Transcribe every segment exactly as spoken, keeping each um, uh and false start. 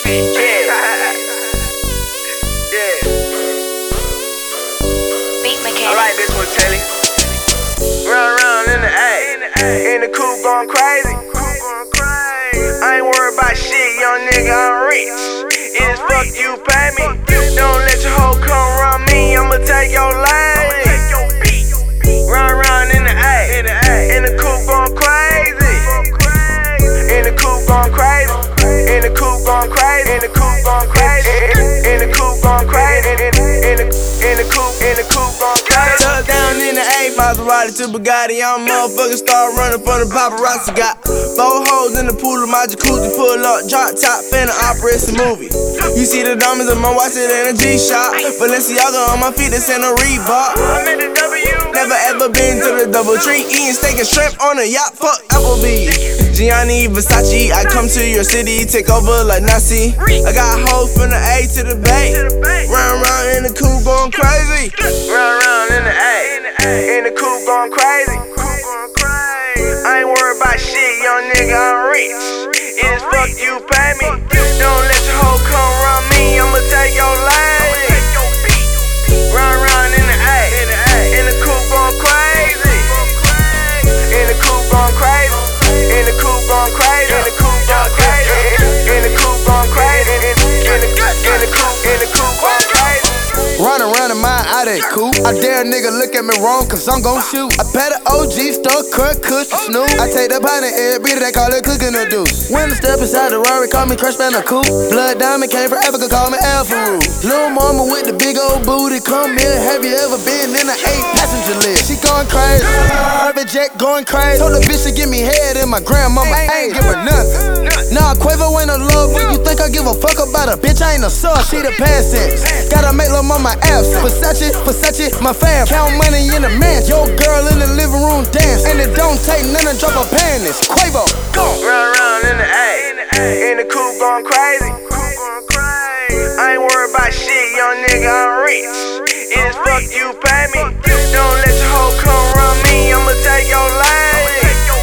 I like this one, Telly. Run around in the A, in the coupe going crazy. I ain't worried about shit, young nigga, I'm rich. It's fuck you pay me. Don't let your hoe come around me, I'ma take your lane. Run around in the A, in the coupe going crazy. In the coupe going crazy. In the coupe going crazy. In the coupe going crazy. In the coupe going crazy. In the in the coupe, in the coupe going crazy. Tuck down in the A, Maserati to Bugatti. I'm a motherfucking star running from the paparazzi. Got four hoes in the pool of my jacuzzi. Pull up, drop top, finna operate a movie. You see the diamonds on my watch, it ain't a G-Shock. Balenciaga on my feet, it's in a Reebok. I'm in the W. Never ever been to the double tree. Eating steak and shrimp on a yacht, fuck Applebee's. Gianni Versace, I come to your city, take over like Nazi. I got hoes from the A to the Bay. Run around in the coupe going crazy. Run around in the A, in the coupe going crazy. I ain't worried about shit, young nigga, I'm rich. It's fuck you pay me. Don't let your hoe come around me, I'ma take your lane. Run around in the A, in the coupe going crazy. In the coupe going crazy. In the coupe going crazy. In the coupe going crazy. In the coupe going crazy. In the in the coupe, in the coupe going crazy. Run around in my out that coupe. I dare a nigga look at me wrong, cause I'm gon' shoot. I pet an O G, stuck, cut, kush, Snoop. I take the pint of every they call it cooking a deuce. When I step inside the Rari, call me Crush Bandicoot. Blood Diamond came from Africa, call me Alpha Roo. Lil' mama with the big old booty, come here. Have you ever been in an eight passenger list? She going crazy, private jet going crazy. Told the bitch to give me head and my grandmama ain't give her nothing. Nah, Quavo ain't a lover. You think I give a fuck about a bitch? I ain't a sub, she the past tense. Gotta make lil' mama absent. Versace, Versace, my fam. Count money in the mansion. Your girl in the living room dance. And it don't take none to drop a panties. Quavo, go! Run around in the A, in the coupe going crazy. I ain't worried about shit, young nigga, I'm rich. It's fuck you pay me. Don't let your hoe come around me, I'ma take your lane.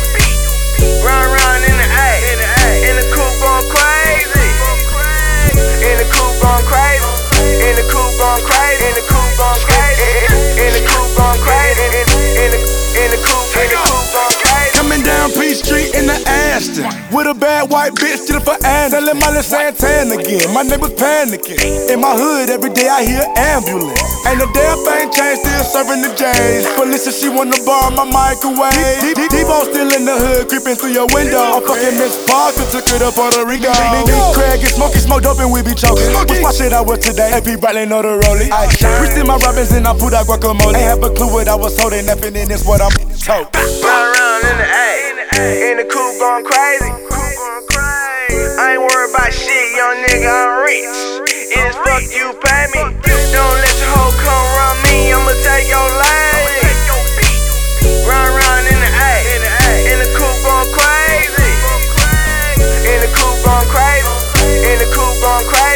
Run around in the A, in the coupe going crazy. In the coupe going crazy. In the coupe going crazy. In the coupe going crazy. In the coupe going crazy. In the in the coupe, in the coupe going crazy. Coming down P Street in the Aston with a bad white bitch still for Ann. Selling Miley Santana again. My neighbors panicking. In my hood every day I hear ambulance. Ain't a damn thing changed, still serving the J's. Felicia, she wanna borrow my microwave. Devo still in the hood, creeping through your window. I'm fucking Miss Parker, took it to Puerto Rico. Craig get smoky, smoked up and we be choking. Which my shit I was today, A P Bradley know the rollie. I reached in my Robins and I put out guacamole. Ain't have a clue what I was holding, nothing in this what I'm told. Run around in the A, in the coupe going crazy. I ain't worried about shit, young nigga, I'm rich. It's fuck you pay me. Don't let your hoe come around me, I'ma take your lane. Run around in the A, in the coupe going crazy. In the coupe going crazy. In the coupe going crazy.